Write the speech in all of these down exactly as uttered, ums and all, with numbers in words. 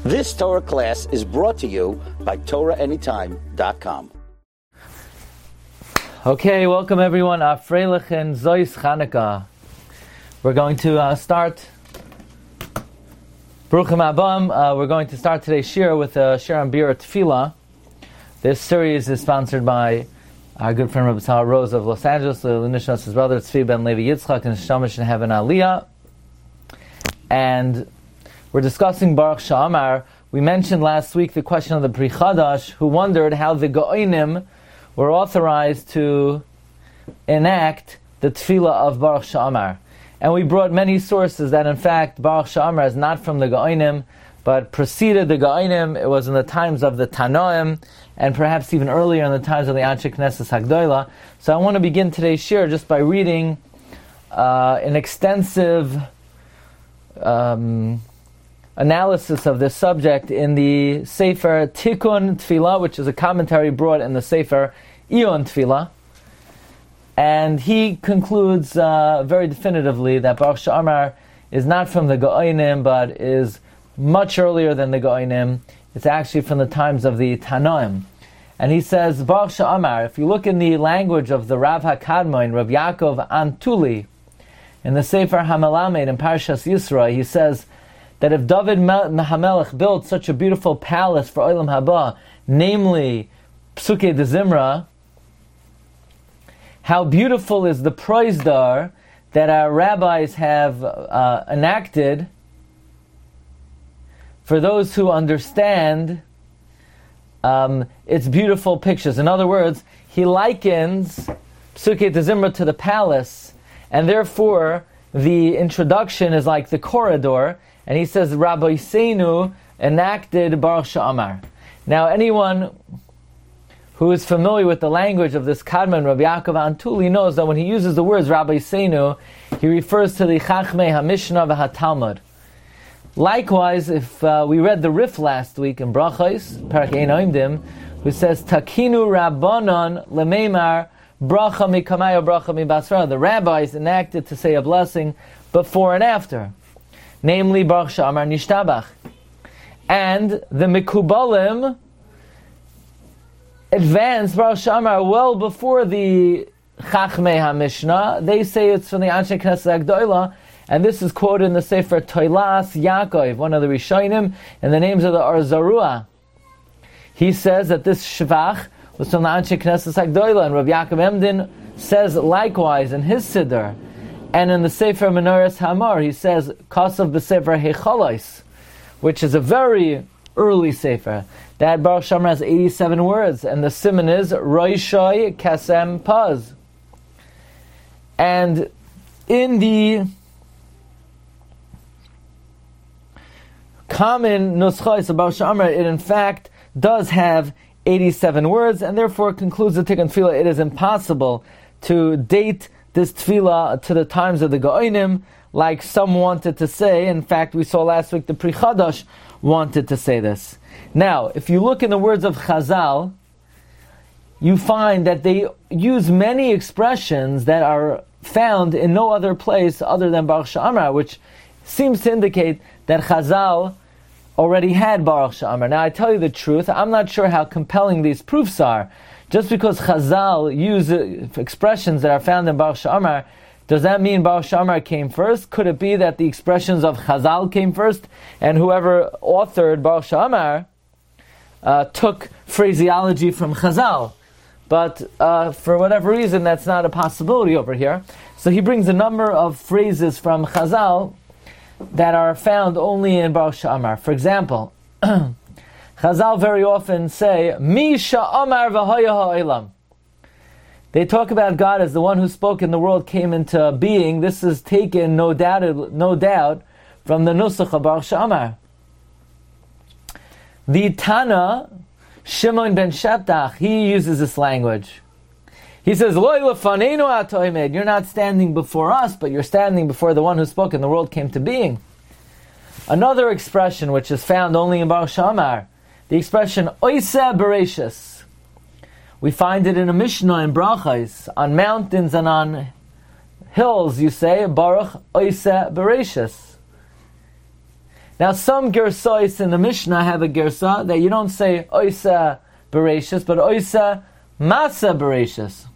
This Torah class is brought to you by Torah Anytime dot com. Okay, welcome everyone. Afreilich and Zois Chanukah. We're going to uh, start Baruchim Abam. Uh, we're going to start today's shir with a shir on Bir Tefillah. This series is sponsored by our good friend Rabbi Sal Rose of Los Angeles, Linishas, his brother Tzvi Ben Levi Yitzchak, and Shamash in Heaven Aliyah. And we're discussing Baruch Sha'amar. We mentioned last week the question of the Pri Chadash, who wondered how the Go'inim were authorized to enact the Tefillah of Baruch Sha'amar. And we brought many sources that in fact Baruch Sha'amar is not from the Go'inim, but preceded the Go'inim. It was in the times of the Tanoim, and perhaps even earlier in the times of the Anshe Knesset Hagdolah. So I want to begin today's shir just by reading uh, an extensive um, analysis of this subject in the Sefer Tikkun Tefillah, which is a commentary brought in the Sefer Ion Tefillah. And he concludes uh, very definitively that Baruch Sha'amar is not from the Go'inim, but is much earlier than the Go'inim. It's actually from the times of the Tanoim. And he says, Baruch Sha'amar, if you look in the language of the Rav HaKadmoin, Rav Yaakov Antuli, in the Sefer HaMelamed in Parshas Yisro, he says that if David HaMelech built such a beautiful palace for Olam Haba, namely Psukei de Zimra, how beautiful is the proizdar that our rabbis have uh, enacted for those who understand um, its beautiful pictures. In other words, he likens Psukei de Zimra to the palace, and therefore the introduction is like the corridor, and he says Rabbi Seinu enacted Baruch Sha'amar. Now anyone who is familiar with the language of this Kadmon, Rabbi Yaakov Antuli, knows that when he uses the words Rabbi Seinu, he refers to the Chachmei HaMishnah v'HaTalmud. Likewise, if uh, we read the Rif last week in Brachos, Parak Ein Oimdim, who says, Takinu Rabbanon Lemeimar Bracha Mikamaya Bracha Mibasra. The rabbis enacted to say a blessing before and after, namely Baruch Sha'amar Nishtabach. And the Mikubalim advanced Baruch Sha'amar well before the Chachmei HaMishnah. They say it's from the Anshe Knesset Hagdolah, and this is quoted in the Sefer Toilas Yaakov, one of the Rishonim, and the names of the Or Zarua. He says that this Shvach was from the Anshe Knesset Hagdolah, and Rav Yaakov Emden says likewise in his Siddur, and in the Sefer Menorahs Hamor, he says Kasav b'Sefer Hechalos, which is a very early Sefer. That Baruch Sha'amar has eighty-seven words, and the siman is Roishoi Kasem Paz. And in the common Nuschos of Baruch Sha'amar, it in fact does have eighty-seven words, and therefore concludes the Tikkun Tefillah. It is impossible to date this Tefillah to the times of the Go'inim, like some wanted to say. In fact, we saw last week the Pri Chadash wanted to say this. Now, if you look in the words of Chazal, you find that they use many expressions that are found in no other place other than Baruch Sha'amar, which seems to indicate that Chazal already had Baruch Sha'amar. Now, I tell you the truth, I'm not sure how compelling these proofs are. Just because Chazal use expressions that are found in Baruch Sha'amar, does that mean Baruch Sha'amar came first? Could it be that the expressions of Chazal came first, and whoever authored Baruch Sha'amar uh, took phraseology from Chazal? But uh, for whatever reason, that's not a possibility over here. So he brings a number of phrases from Chazal that are found only in Baruch Sha'amar. For example, Chazal very often say, Mi Sha'amar v'haya ha'olam. They talk about God as the one who spoke and the world came into being. This is taken, no doubt, no doubt, from the Nusach of Baruch Sha'amar. The Tana, Shimon ben Shetach, he uses this language. He says, Lo lefaneinu ato omed. You're not standing before us, but you're standing before the one who spoke and the world came to being. Another expression which is found only in Baruch Sha'amar, the expression Oiseh Bereshis. We find it in a Mishnah in Brachos. On mountains and on hills, you say, Baruch Oiseh Bereshis. Now, some gersois in the Mishnah have a gersa that you don't say oisa bereshis, but oisa masa bereshis.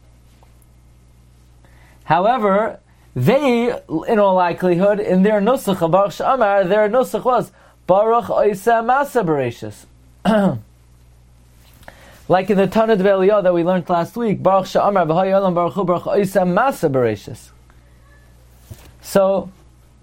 However, they, in all likelihood, in their nusach of Baruch She'amar, their nusach was Baruch oisa masa bereshis. Like in the Tanna D'Vei Eliyahu that we learned last week, Baruch She'amar v'haya olam baruch hu baruch oisa masa bereshis. So,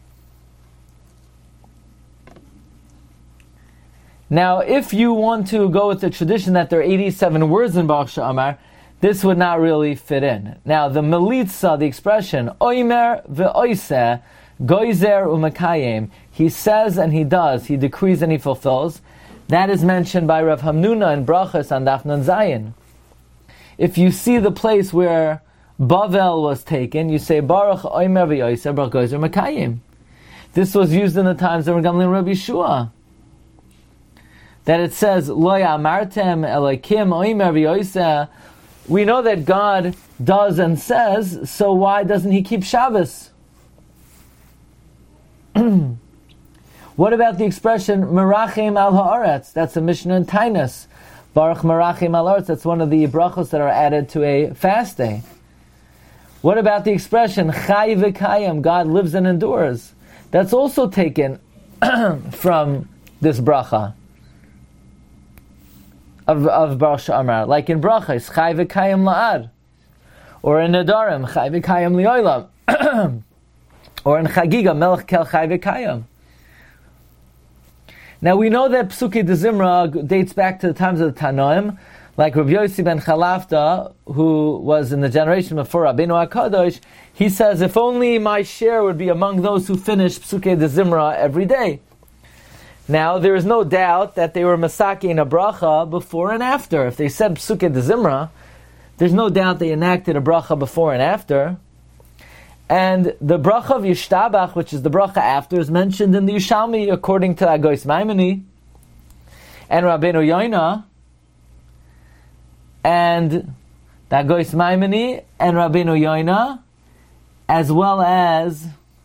now, if you want to go with the tradition that there are eighty-seven words in Baruch She'amar, this would not really fit in. Now, the melitza, the expression, oimer ve'oiseh, goizer u'makayim, he says and he does, he decrees and he fulfills, that is mentioned by Rav Hamnuna in Brachos on Daf Nun Zayin. If you see the place where Bavel was taken, you say, Baruch oimer ve'oiseh, baruch goizer u'makayim. This was used in the times of Gamliel Rabbi Yeshua. That it says, Lo ya'amartem Elokim oimer v'yoseh. We know that God does and says, so why doesn't He keep Shabbos? What about the expression, Merachim al ha'aretz? That's a Mishnah in Tainus. Baruch Merachim al ha'aretz, that's one of the brachos that are added to a fast day. What about the expression, Chai v'kayim, God lives and endures? That's also taken from this bracha. Of, of Baruch She'amar, like in Brachos, Chai v'kayim la'ad, or in Nadarim, Chai v'kayim li'olam, or in Chagiga, Melech kel Chai v'kayim. Now we know that Psukei de Zimra dates back to the times of the Tanoim, like Rabbi Yossi ben Chalafta, who was in the generation before Rabbeinu HaKadosh. He says, if only my share would be among those who finish Psukei de Zimra every day. Now, there is no doubt that they were masaking a bracha before and after. If they said Psukei de Zimra, there's no doubt they enacted a bracha before and after. And the bracha of Yishtabach, which is the bracha after, is mentioned in the Yushalmi according to Agois Maimoni and Rabbeinu Yoina, and the Agois Maimoni and Rabbeinu Yoina, as well as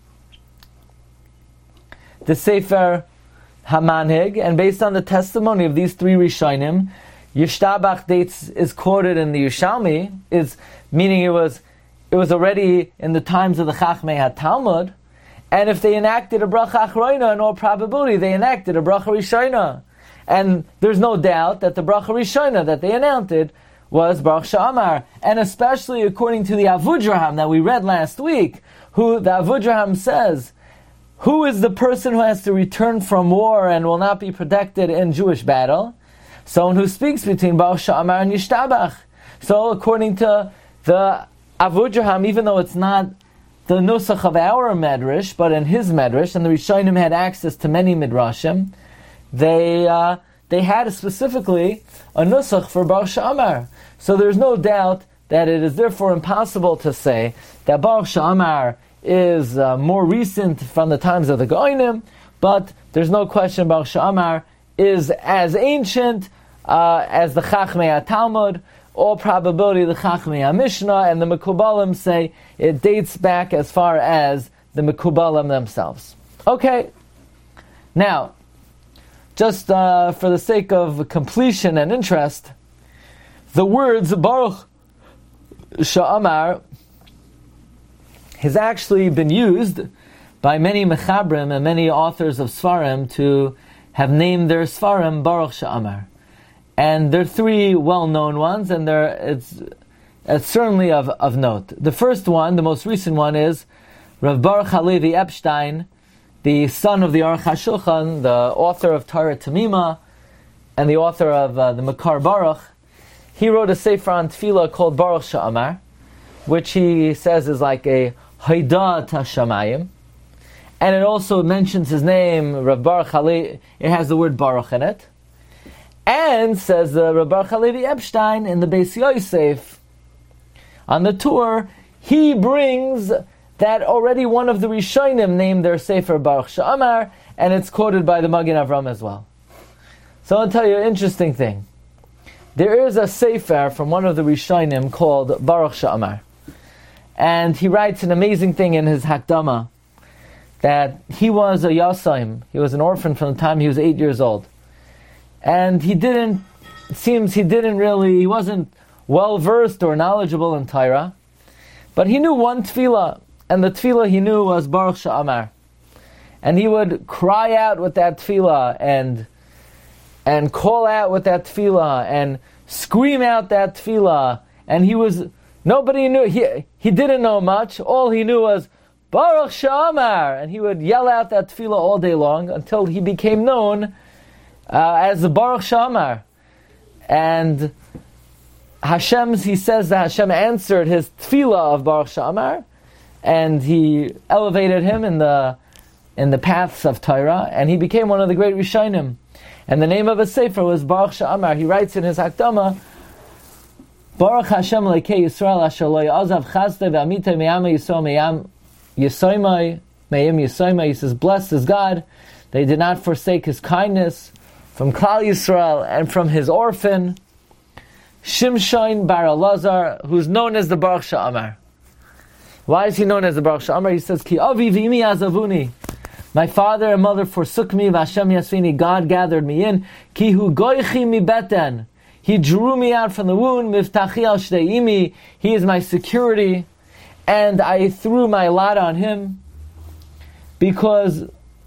the Sefer Hamanhig, and based on the testimony of these three Rishonim, Yishtabach dates is quoted in the Yushalmi, is meaning it was it was already in the times of the Chachmei HaTalmud, and if they enacted a bracha achroina, in all probability they enacted a bracha rishona, and there's no doubt that the bracha rishona that they enacted was Baruch She'amar, and especially according to the Avudraham that we read last week, who the Avudraham says, who is the person who has to return from war and will not be protected in Jewish battle? Someone who speaks between Baruch She'amar and Yishtabach. So according to the Avudraham, even though it's not the nusach of our medrash, but in his medrash, and the Rishonim had access to many midrashim, they uh, they had specifically a nusach for Baruch She'amar. So there's no doubt that it is therefore impossible to say that Baruch She'amar is uh, more recent from the times of the Goinim, but there's no question Baruch She'amar is as ancient uh, as the Chachmei HaTalmud. All probability the Chachmei HaMishnah and the Mekubalim say it dates back as far as the Mekubalim themselves. Okay, now, just uh, for the sake of completion and interest, the words Baruch She'amar has actually been used by many Mechabrim and many authors of Sfarim to have named their Sfarim Baruch She'amar. And there are three well-known ones, and they're, it's, it's certainly of, of note. The first one, the most recent one, is Rav Baruch Halevi Epstein, the son of the Aruch HaShulchan, the author of Torah Tamima, and the author of uh, the Makar Baruch. He wrote a sefer on tefillah called Baruch She'amar, which he says is like a Haidah Tashamayim. And it also mentions his name, Rav Baruch Halevi, it has the word Baruch in it. And, says the Rav Baruch Halevi Epstein in the Beis Yosef, on the tour, he brings that already one of the Rishonim named their Sefer Baruch She'amar, and it's quoted by the Magen Avram as well. So I'll tell you an interesting thing. There is a Sefer from one of the Rishonim called Baruch She'amar. And he writes an amazing thing in his Hakdama, that he was a yasaim. He was an orphan from the time he was eight years old. And he didn't, it seems he didn't really, he wasn't well-versed or knowledgeable in Torah. But he knew one tefillah, and the tefillah he knew was Baruch She'amar. And he would cry out with that tefillah, and and call out with that tefillah, and scream out that tefillah. And he was, nobody knew, he, he didn't know much. All he knew was, Baruch She'amar! And he would yell out that tefillah all day long until he became known uh, as the Baruch She'amar. And Hashem, he says that Hashem answered his tefillah of Baruch She'amar, and he elevated him in the in the paths of Torah, and he became one of the great Rishonim. And the name of his sefer was Baruch She'amar. He writes in his Hakdama, Baruch Hashem Lekei Yisrael Asher Lo Ya'azav Chazde Ve'amitei Me'am Yisrael Me'am Yisoimai Me'im Yisoimai. He says, blessed is God, they did not forsake his kindness from Klal Yisrael and from his orphan, Shimshon Bar Elazar, who's known as the Baruch She'amar. Why is he known as the Baruch She'amar? He says, Ki avi v'imi azavuni. My father and mother forsook me, v'Hashem yasvini, God gathered me in. Ki hu goichi mi beten. He drew me out from the womb, mivtachi al shdei imi. He is my security. And I threw my lot on him because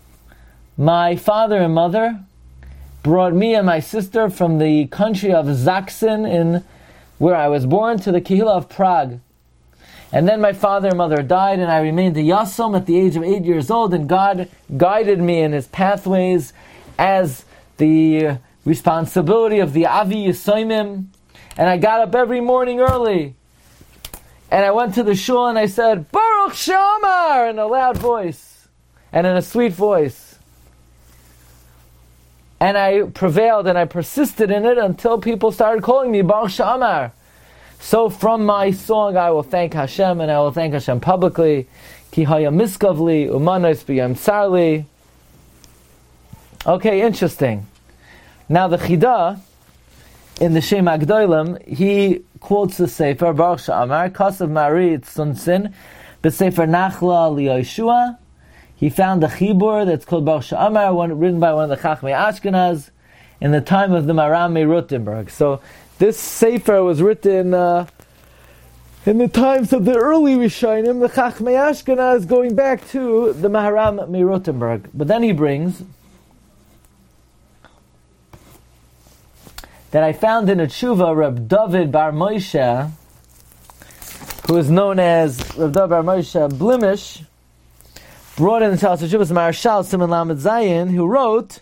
my father and mother brought me and my sister from the country of Zaksen, in where I was born, to the Kehillah of Prague. And then my father and mother died, and I remained a Yasom at the age of eight years old, and God guided me in his pathways as the responsibility of the Avi Yisoimim. And I got up every morning early, and I went to the shul and I said, Baruch She'amar, in a loud voice, and in a sweet voice. And I prevailed and I persisted in it until people started calling me Baruch She'amar. So from my song I will thank Hashem, and I will thank Hashem publicly. Ki haya miskavli, umanos b'yam tsarli. Okay, interesting. Now the Chida, in the Shem HaGdolim, he quotes the Sefer, Baruch She'amar, Kasav Mari Tzunsin, B'Sefer Nachla Liyoshua. He found a chibur that's called Baruch She'amar, one written by one of the Chachmei Ashkenaz in the time of the Maharam Merutenberg. So this Sefer was written uh, in the times of the early Rishonim, the Chachmei Ashkenaz, going back to the Maharam Merutenberg. But then he brings that I found in a tshuva Reb David Bar Moshe, who is known as Reb David Bar Moshe Blimish, brought in the Talis of Shuvas Marshal Simon Lamed Zayin, who wrote,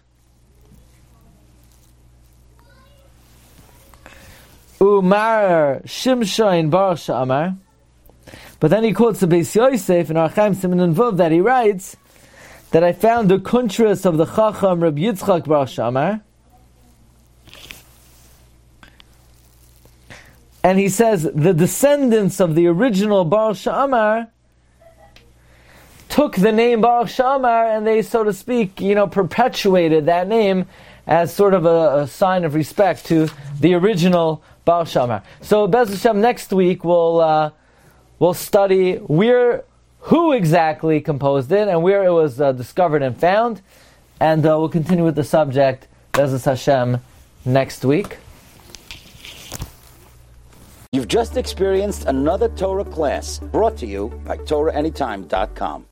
Umar Shimshon Baruch She'amar. But then he quotes the Beis Yosef in Archaim Simon and Vav that he writes that I found the kuntras of the Chacham Reb Yitzchak Baruch She'amar. And he says the descendants of the original Baruch She'amar took the name Baruch She'amar and they, so to speak, you know, perpetuated that name as sort of a, a sign of respect to the original Baruch She'amar. So Bez Hashem, next week we'll uh, we'll study where, who exactly composed it and where it was uh, discovered and found, and uh, we'll continue with the subject Bez Hashem next week. You've just experienced another Torah class brought to you by Torah Anytime dot com.